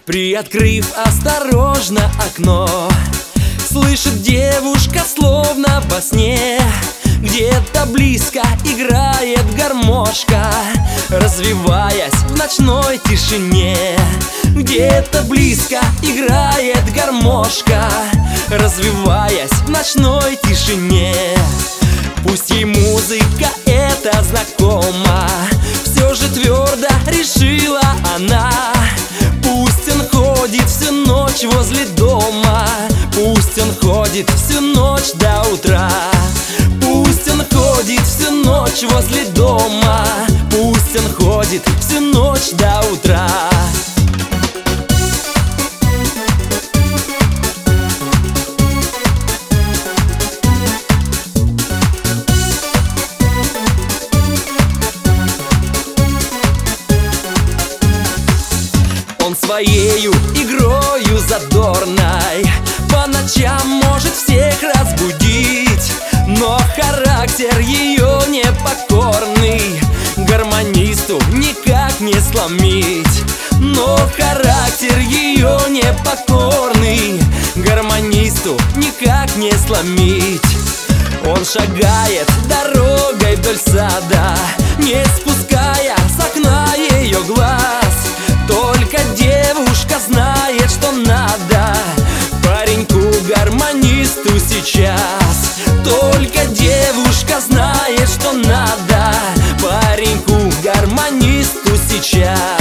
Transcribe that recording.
Приоткрыв осторожно окно, слышит девушка словно во сне. Где-то близко играет гармошка, развиваясь в ночной тишине. Где-то близко играет гармошка, развиваясь в ночной тишине. Пусть ей музыка эта знакома, все же твердо решила она. Пусть он ходит всю ночь возле дома, пусть он ходит всю ночь до утра. Пусть он ходит всю ночь возле дома, пусть он ходит всю ночь до утра. Он своею игрою задорной по ночам может всех разбудить, но характер ее непокорный гармонисту никак не сломить. Но характер ее непокорный гармонисту никак не сломить. Он шагает дорогой вдоль сада, не спуская с окна ее глаз. Только девушка знает, что надо пареньку-гармонисту сейчас. Только девушка знает, что надо пареньку-гармонисту сейчас.